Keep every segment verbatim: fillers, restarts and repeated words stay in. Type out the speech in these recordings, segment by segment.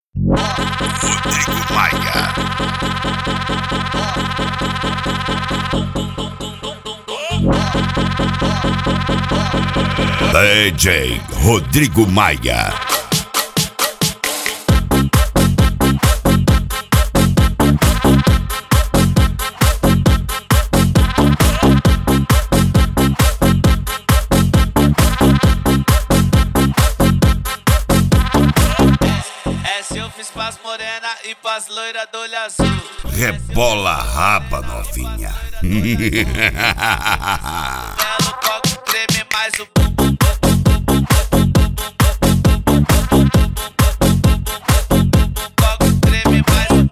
Rodrigo Maia. D J Rodrigo Maia. Eu fiz pras morena e pras loira do olho azul. Rebola a raba, novinha. Belo coque treme mais o bum bum bum coque treme mais o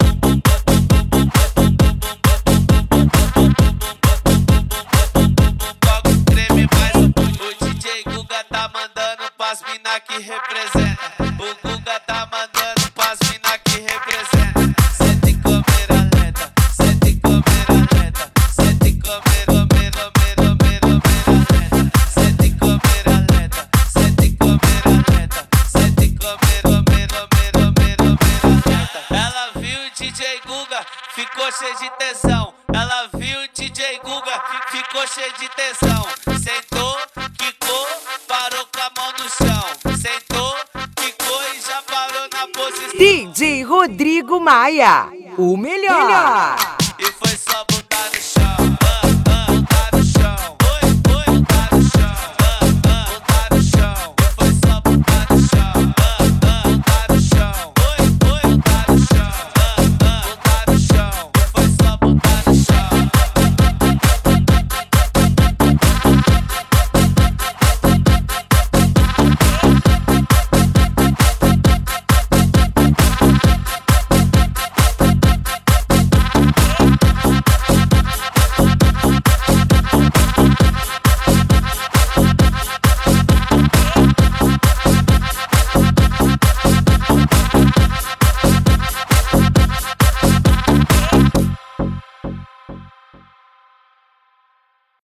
coque treme mais o D J Guga tá mandando pras mina que representa. O Guga tá mandando pras mina que representa. Sente câmera lenta, sente câmera lenta, sente câmera, câmera, câmera, câmera lenta. Sente câmera lenta, sente câmera lenta, sente câmera, câmera, câmera, câmera lenta. Ela viu o D J Guga, ficou cheio de tesão. Ela viu o D J Guga, ficou cheio de tesão. Sentou, quicou, parou com a mão no chão. Sentou, quicou e já parou na posição. D J Rodrigo Maia, o melhor. melhor.